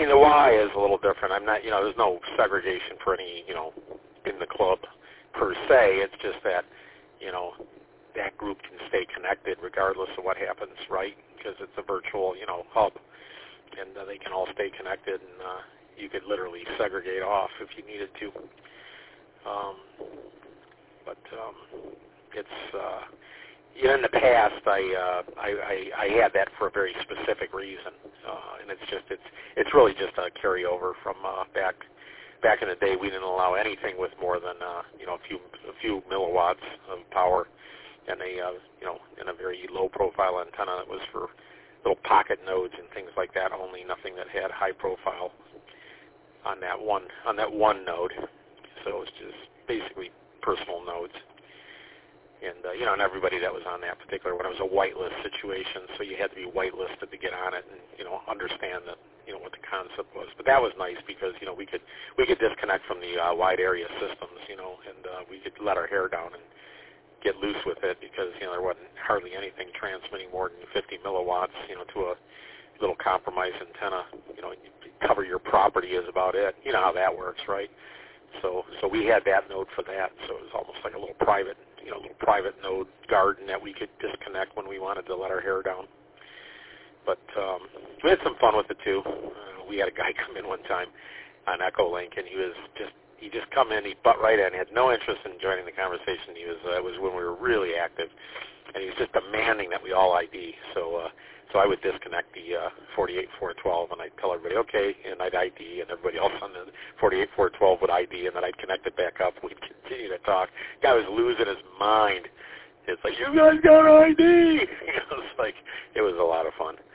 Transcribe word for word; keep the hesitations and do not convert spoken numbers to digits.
mean, the why is a little different. I'm not, you know, there's no segregation for any, you know, in the club per se. It's just that, you know, that group can stay connected regardless of what happens, right? Because it's a virtual, you know, hub, and uh, they can all stay connected, and uh, you could literally segregate off if you needed to. Um, but um, it's, uh, you know, in the past, I, uh, I, I I had that for a very specific reason, uh, and it's just it's it's really just a carryover from uh, back back in the day. We didn't allow anything with more than uh, you know a few a few milliwatts of power, and a uh, you know and a very low profile antenna that was for little pocket nodes and things like that. Only nothing that had high profile on that one on that one node. So it's just basically personal nodes. And, uh, you know, and everybody that was on that particular one, it was a whitelist situation, so you had to be whitelisted to get on it and, you know, understand that, you know, what the concept was. But that was nice because, you know, we could we could disconnect from the uh, wide area systems, you know, and uh, we could let our hair down and get loose with it because, you know, there wasn't hardly anything transmitting more than fifty milliwatts, you know, to a little compromised antenna. You know, you cover your property is about it. You know how that works, right? So so we had that node for that, so it was almost like a little private, you know, little private node garden that we could disconnect when we wanted to let our hair down. But um, we had some fun with it too. Uh, we had a guy come in one time on Echolink, and he was just he just come in, he butt right in, he had no interest in joining the conversation. He was uh, it was when we were really active, and he was just demanding that we all I D. So. Uh, So I would disconnect the uh, forty-eight four twelve, and I'd tell everybody, okay, and I'd I D, and everybody else on the forty-eight four twelve would I D, and then I'd connect it back up. We'd continue to talk. The guy was losing his mind. It's like, you guys got I D! You know, it's like, it was a lot of fun.